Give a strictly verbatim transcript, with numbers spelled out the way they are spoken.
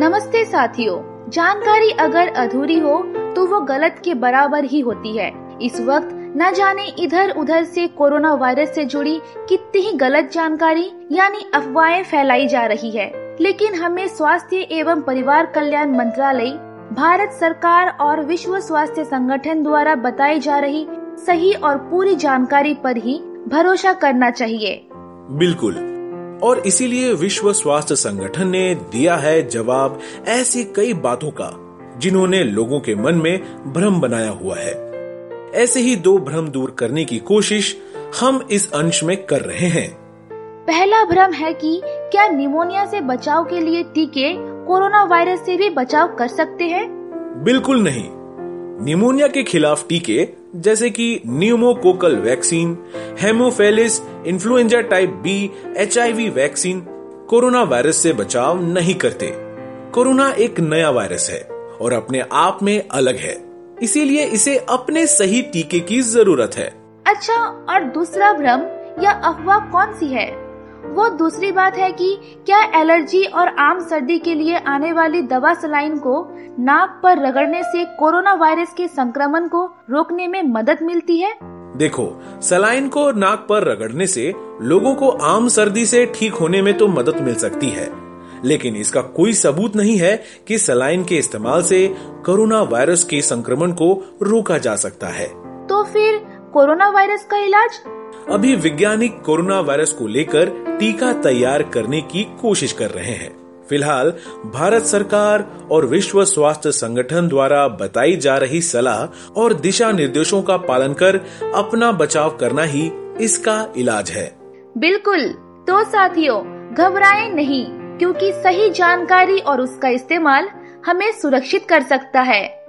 नमस्ते साथियों, जानकारी अगर अधूरी हो तो वो गलत के बराबर ही होती है। इस वक्त न जाने इधर उधर से कोरोना वायरस से जुड़ी कितनी ही गलत जानकारी यानी अफवाहें फैलाई जा रही है, लेकिन हमें स्वास्थ्य एवं परिवार कल्याण मंत्रालय, भारत सरकार और विश्व स्वास्थ्य संगठन द्वारा बताई जा रही सही और पूरी जानकारी पर ही भरोसा करना चाहिए। बिल्कुल, और इसीलिए विश्व स्वास्थ्य संगठन ने दिया है जवाब ऐसी कई बातों का जिन्होंने लोगों के मन में भ्रम बनाया हुआ है। ऐसे ही दो भ्रम दूर करने की कोशिश हम इस अंश में कर रहे हैं। पहला भ्रम है कि क्या निमोनिया से बचाव के लिए टीके कोरोना वायरस से भी बचाव कर सकते हैं? बिल्कुल नहीं। निमोनिया के खिलाफ टीके जैसे कि pneumococcal vaccine, Haemophilus, influenza type B, HIV vaccine corona virus से बचाव नहीं करते। कोरोना एक नया वायरस है और अपने आप में अलग है, इसीलिए इसे अपने सही टीके की जरूरत है। अच्छा, और दूसरा भ्रम या अफवाह कौन सी है? वो दूसरी बात है कि क्या एलर्जी और आम सर्दी के लिए आने वाली दवा सलाइन को नाक पर रगड़ने से कोरोना वायरस के संक्रमण को रोकने में मदद मिलती है? देखो, सलाइन को नाक पर रगड़ने से लोगों को आम सर्दी से ठीक होने में तो मदद मिल सकती है, लेकिन इसका कोई सबूत नहीं है कि सलाइन के इस्तेमाल से कोरोना वायरस के संक्रमण को रोका जा सकता है। तो फिर कोरोना वायरस का इलाज? अभी वैज्ञानिक कोरोना वायरस को लेकर टीका तैयार करने की कोशिश कर रहे हैं। फिलहाल भारत सरकार और विश्व स्वास्थ्य संगठन द्वारा बताई जा रही सलाह और दिशा निर्देशों का पालन कर अपना बचाव करना ही इसका इलाज है। बिल्कुल, तो साथियों घबराएं नहीं, क्योंकि सही जानकारी और उसका इस्तेमाल हमें सुरक्षित कर सकता है।